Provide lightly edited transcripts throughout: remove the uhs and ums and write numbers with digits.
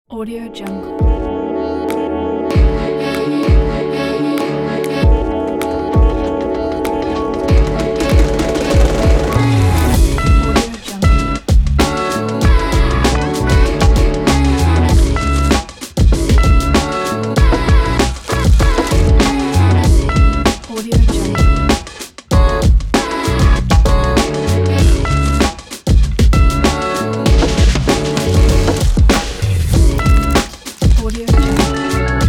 Audio Jungle. Audio Jungle. Audio Jungle. Audio Jungle.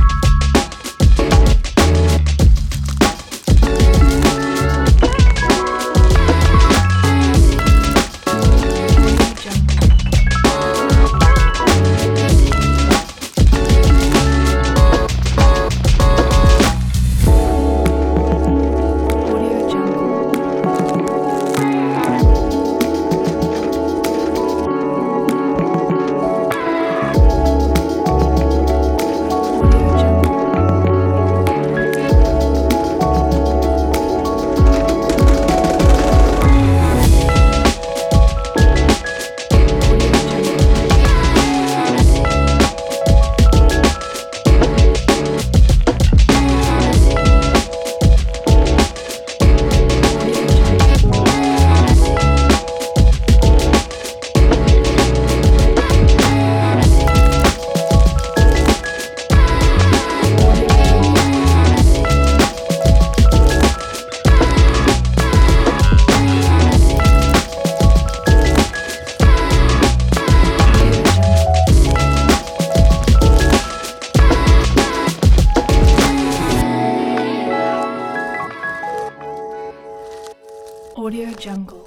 Audio Jungle. Audio Jungle. Audio Jungle. Audio Jungle. Audio Jungle. Audio Jungle. Audio Jungle. Audio Jungle.